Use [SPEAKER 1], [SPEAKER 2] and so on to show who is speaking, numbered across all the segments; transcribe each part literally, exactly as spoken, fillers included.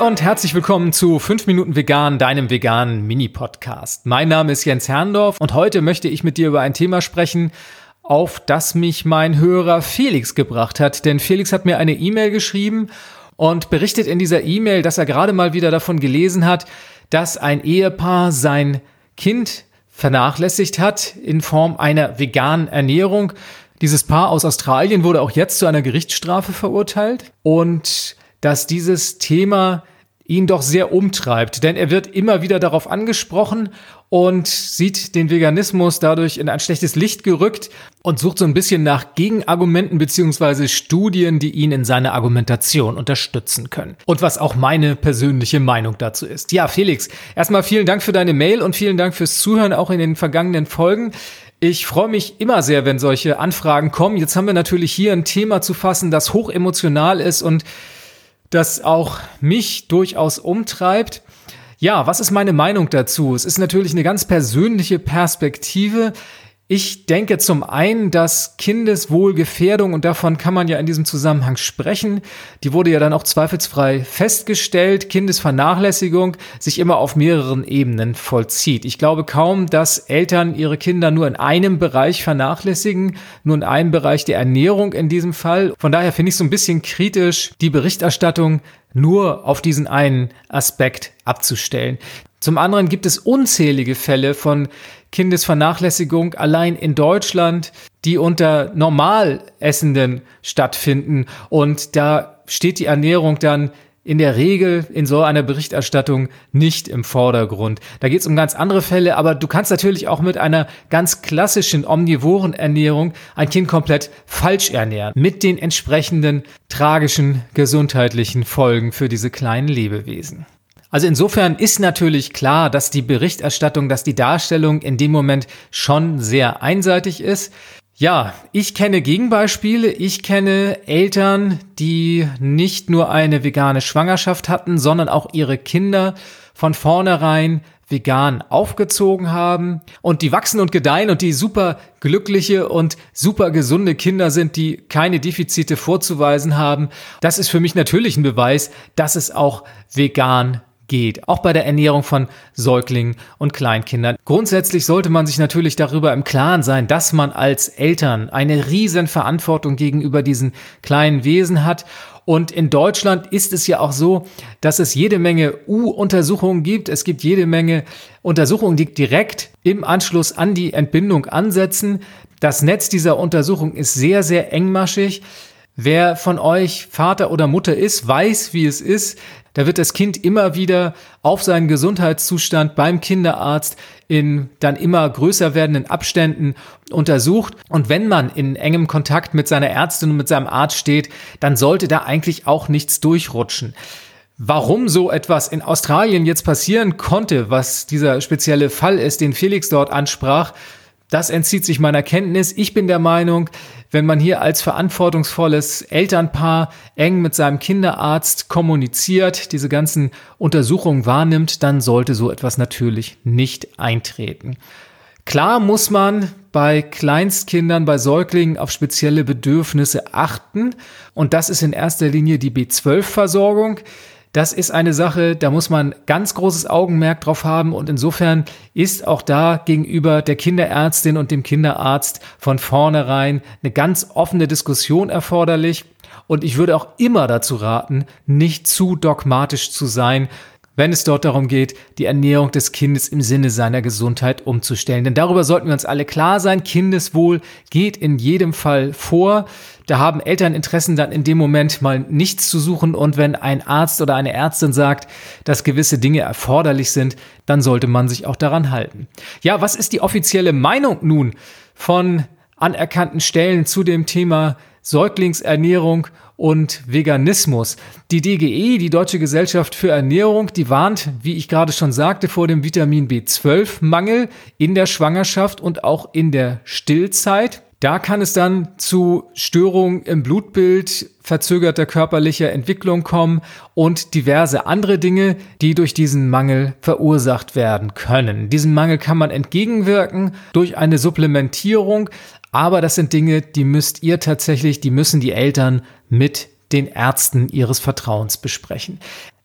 [SPEAKER 1] und herzlich willkommen zu fünf Minuten Vegan, deinem veganen Mini-Podcast. Mein Name ist Jens Herrndorf und heute möchte ich mit dir über ein Thema sprechen, auf das mich mein Hörer Felix gebracht hat. Denn Felix hat mir eine E-Mail geschrieben und berichtet in dieser E-Mail, dass er gerade mal wieder davon gelesen hat, dass ein Ehepaar sein Kind vernachlässigt hat in Form einer veganen Ernährung. Dieses Paar aus Australien wurde auch jetzt zu einer Gerichtsstrafe verurteilt und dass dieses Thema ihn doch sehr umtreibt, denn er wird immer wieder darauf angesprochen und sieht den Veganismus dadurch in ein schlechtes Licht gerückt und sucht so ein bisschen nach Gegenargumenten bzw. Studien, die ihn in seiner Argumentation unterstützen können. Und was auch meine persönliche Meinung dazu ist. Ja, Felix, erstmal vielen Dank für deine Mail und vielen Dank fürs Zuhören auch in den vergangenen Folgen. Ich freue mich immer sehr, wenn solche Anfragen kommen. Jetzt haben wir natürlich hier ein Thema zu fassen, das hochemotional ist und das auch mich durchaus umtreibt. Ja, was ist meine Meinung dazu? Es ist natürlich eine ganz persönliche Perspektive. Ich denke zum einen, dass Kindeswohlgefährdung, und davon kann man ja in diesem Zusammenhang sprechen, die wurde ja dann auch zweifelsfrei festgestellt, Kindesvernachlässigung sich immer auf mehreren Ebenen vollzieht. Ich glaube kaum, dass Eltern ihre Kinder nur in einem Bereich vernachlässigen, nur in einem Bereich der Ernährung in diesem Fall. Von daher finde ich so ein bisschen kritisch, die Berichterstattung nur auf diesen einen Aspekt abzustellen. Zum anderen gibt es unzählige Fälle von Kindesvernachlässigung allein in Deutschland, die unter Normalessenden stattfinden. Und da steht die Ernährung dann in der Regel in so einer Berichterstattung nicht im Vordergrund. Da geht es um ganz andere Fälle, aber du kannst natürlich auch mit einer ganz klassischen omnivoren Ernährung ein Kind komplett falsch ernähren, mit den entsprechenden tragischen gesundheitlichen Folgen für diese kleinen Lebewesen. Also insofern ist natürlich klar, dass die Berichterstattung, dass die Darstellung in dem Moment schon sehr einseitig ist. Ja, ich kenne Gegenbeispiele. Ich kenne Eltern, die nicht nur eine vegane Schwangerschaft hatten, sondern auch ihre Kinder von vornherein vegan aufgezogen haben und die wachsen und gedeihen und die super glückliche und super gesunde Kinder sind, die keine Defizite vorzuweisen haben. Das ist für mich natürlich ein Beweis, dass es auch vegan geht, auch bei der Ernährung von Säuglingen und Kleinkindern. Grundsätzlich sollte man sich natürlich darüber im Klaren sein, dass man als Eltern eine riesen Verantwortung gegenüber diesen kleinen Wesen hat. Und in Deutschland ist es ja auch so, dass es jede Menge U-Untersuchungen gibt. Es gibt jede Menge Untersuchungen, die direkt im Anschluss an die Entbindung ansetzen. Das Netz dieser Untersuchung ist sehr, sehr engmaschig. Wer von euch Vater oder Mutter ist, weiß, wie es ist. Da wird das Kind immer wieder auf seinen Gesundheitszustand beim Kinderarzt in dann immer größer werdenden Abständen untersucht. Und wenn man in engem Kontakt mit seiner Ärztin und mit seinem Arzt steht, dann sollte da eigentlich auch nichts durchrutschen. Warum so etwas in Australien jetzt passieren konnte, was dieser spezielle Fall ist, den Felix dort ansprach, das entzieht sich meiner Kenntnis. Ich bin der Meinung, wenn man hier als verantwortungsvolles Elternpaar eng mit seinem Kinderarzt kommuniziert, diese ganzen Untersuchungen wahrnimmt, dann sollte so etwas natürlich nicht eintreten. Klar muss man bei Kleinstkindern, bei Säuglingen auf spezielle Bedürfnisse achten und das ist in erster Linie die B zwölf Versorgung. Das ist eine Sache, da muss man ganz großes Augenmerk drauf haben und insofern ist auch da gegenüber der Kinderärztin und dem Kinderarzt von vornherein eine ganz offene Diskussion erforderlich und ich würde auch immer dazu raten, nicht zu dogmatisch zu sein, wenn es dort darum geht, die Ernährung des Kindes im Sinne seiner Gesundheit umzustellen. Denn darüber sollten wir uns alle klar sein, Kindeswohl geht in jedem Fall vor. Da haben Elterninteressen dann in dem Moment mal nichts zu suchen und wenn ein Arzt oder eine Ärztin sagt, dass gewisse Dinge erforderlich sind, dann sollte man sich auch daran halten. Ja, was ist die offizielle Meinung nun von anerkannten Stellen zu dem Thema Säuglingsernährung und Veganismus? Die D G E, die Deutsche Gesellschaft für Ernährung, die warnt, wie ich gerade schon sagte, vor dem Vitamin B zwölf Mangel in der Schwangerschaft und auch in der Stillzeit. Da kann es dann zu Störungen im Blutbild, verzögerter körperlicher Entwicklung kommen und diverse andere Dinge, die durch diesen Mangel verursacht werden können. Diesem Mangel kann man entgegenwirken durch eine Supplementierung, aber das sind Dinge, die müsst ihr tatsächlich, die müssen die Eltern mit den Ärzten ihres Vertrauens besprechen.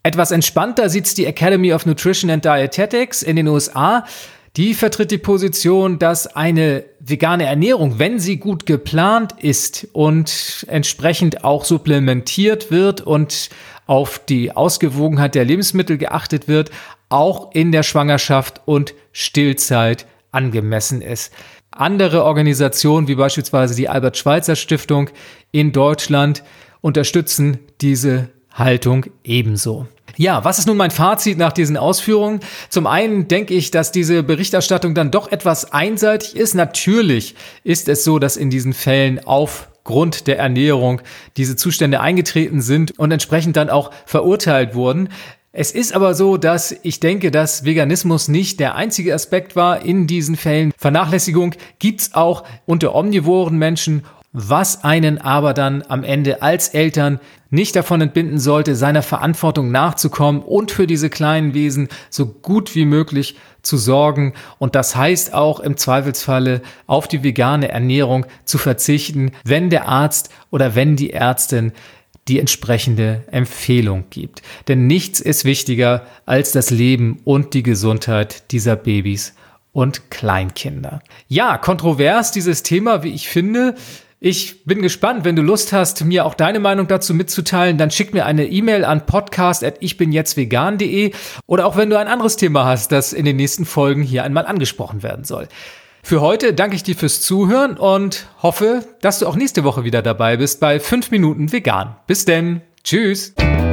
[SPEAKER 1] Etwas entspannter sieht's die Academy of Nutrition and Dietetics in den U S A. Die vertritt die Position, dass eine vegane Ernährung, wenn sie gut geplant ist und entsprechend auch supplementiert wird und auf die Ausgewogenheit der Lebensmittel geachtet wird, auch in der Schwangerschaft und Stillzeit angemessen ist. Andere Organisationen, wie beispielsweise die Albert-Schweitzer-Stiftung in Deutschland, unterstützen diese Haltung ebenso. Ja, was ist nun mein Fazit nach diesen Ausführungen? Zum einen denke ich, dass diese Berichterstattung dann doch etwas einseitig ist. Natürlich ist es so, dass in diesen Fällen aufgrund der Ernährung diese Zustände eingetreten sind und entsprechend dann auch verurteilt wurden. Es ist aber so, dass ich denke, dass Veganismus nicht der einzige Aspekt war in diesen Fällen. Vernachlässigung gibt's auch unter omnivoren Menschen, was einen aber dann am Ende als Eltern nicht davon entbinden sollte, seiner Verantwortung nachzukommen und für diese kleinen Wesen so gut wie möglich zu sorgen. Und das heißt auch im Zweifelsfalle auf die vegane Ernährung zu verzichten, wenn der Arzt oder wenn die Ärztin die entsprechende Empfehlung gibt. Denn nichts ist wichtiger als das Leben und die Gesundheit dieser Babys und Kleinkinder. Ja, kontrovers dieses Thema, wie ich finde. Ich bin gespannt, wenn du Lust hast, mir auch deine Meinung dazu mitzuteilen, dann schick mir eine E-Mail an podcast at ichbinjetztvegan punkt de oder auch wenn du ein anderes Thema hast, das in den nächsten Folgen hier einmal angesprochen werden soll. Für heute danke ich dir fürs Zuhören und hoffe, dass du auch nächste Woche wieder dabei bist bei fünf Minuten Vegan. Bis denn. Tschüss.